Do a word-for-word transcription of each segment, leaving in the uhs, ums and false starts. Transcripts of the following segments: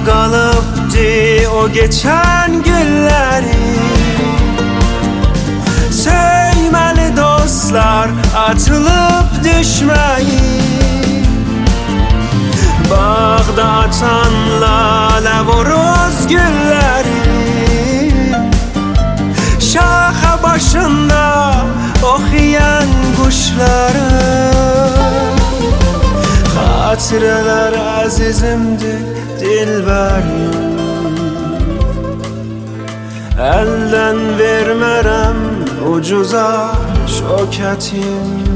kalıptı o geçen günleri. Sevmeli dostlar atılıp düşmeyin. Bağda açan lale vuruz gülleri. Şaha başında okuyan kuşları. Hatireler azizimdi dilberim. Elden vermerem ucuza şöketim.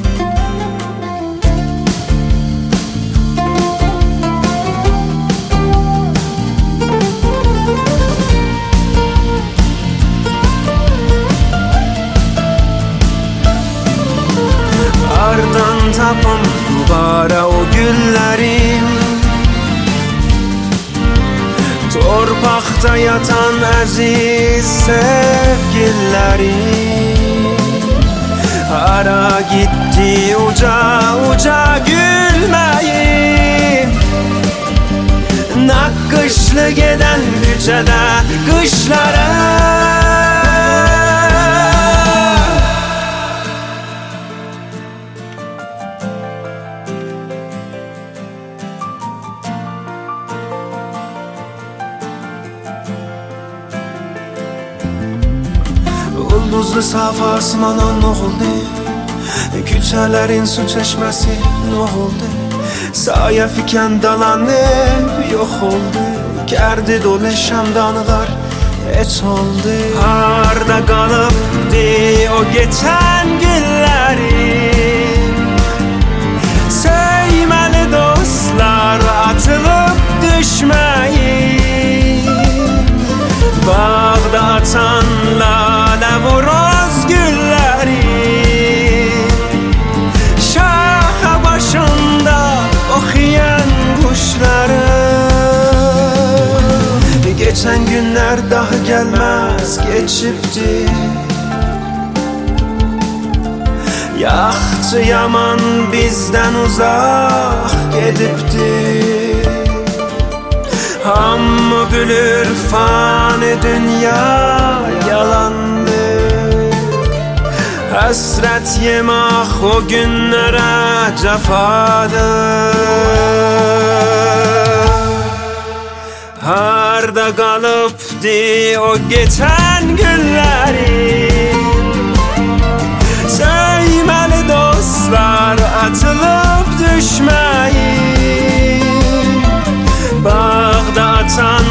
Ardan tapam dubara o güllerin. Torpakta yatan aziz sevgililerin. Ara gitti uca uca gülmeyin. Nakkışlı giden gücede kışlara. Ulduzlu saf asmana ne oldu? Küçelerin su çeşmesi ne oldu? Saya fiken dalanı yok oldu. Kerdi dolaşan danılar hiç oldu. Harda kalıptı o geçen günleri. Sevmeli dostlar atılıp düşmeyin. Bağda atan lale vuruz gülleri. Şaha başında okuyan kuşları. Geçen günler daha gelmez geçipti. Yaxçı yaman bizden uzak gedipti. Hamı bilir fani dünya yalandı. Hasret yemek o günlere cefadır. Harda kalıptı o geçen günleri. Sevmeli dostlar atılıp düşmeyin. Bağda atan